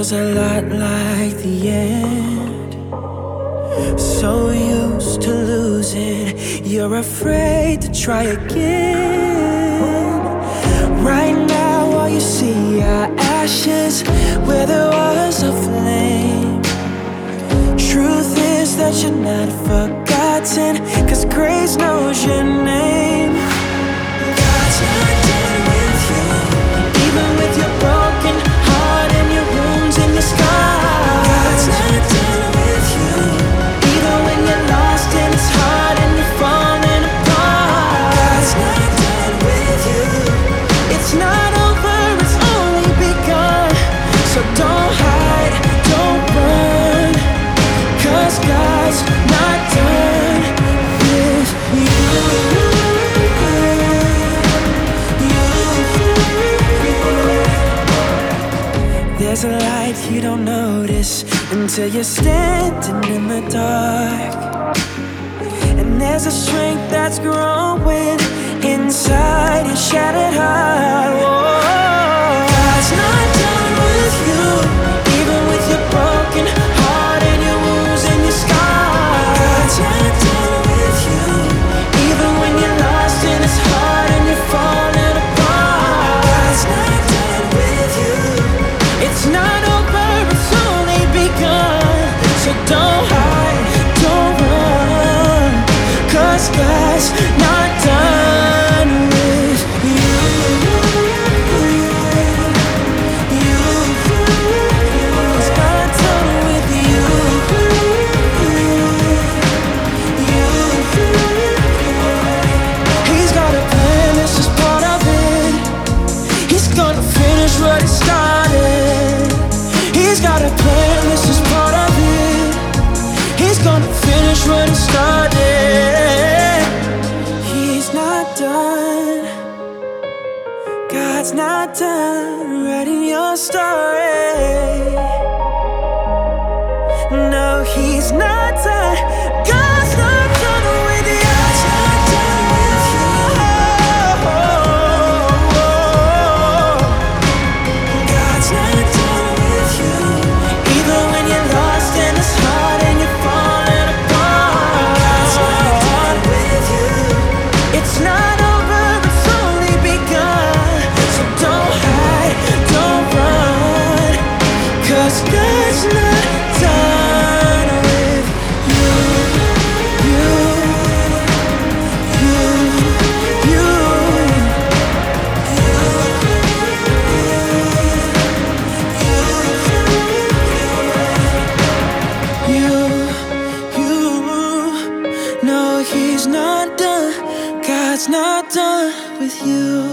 feels a lot like the end. So used to losing, you're afraid to try again. Right now all you see are ashes where there was a flame. Truth is that you're not forgotten, 'cause grace knows your name. God's not done with you, even with your broken heart and your wounds and your scars. God's not done with you, even when you're lost and it's hard and you're falling apart. God's not done with you. It's not over, it's only begun. So don't hide, don't run, 'cause God's not done with you. There's a light you don't notice until you're standing in the dark. And there's a strength that's growing inside your shattered heart. Whoa. God's not done with you, even with your broken heart and your wounds and your scars. God's not done with you, even when you're lost and it's hard and you're falling apart. God's not done with you. It's not over, it's only begun. So don't hide, don't run, 'cause God's not done with you. He's not done with you. He's got a plan, this is part of it. He's gonna finish what he started. He's got a plan, this is part of it. He's gonna finish what he started. He's not done. God's not done writing your story. No, he's not done. God's not done with you. God's not done with you. God's not done with you, even when you're lost and it's hard and you're falling apart. God's not done with you. It's not over, it's only begun. So don't hide, don't run, 'cause God's not done with you. You, you, you, no, he's not done. God's not done with you.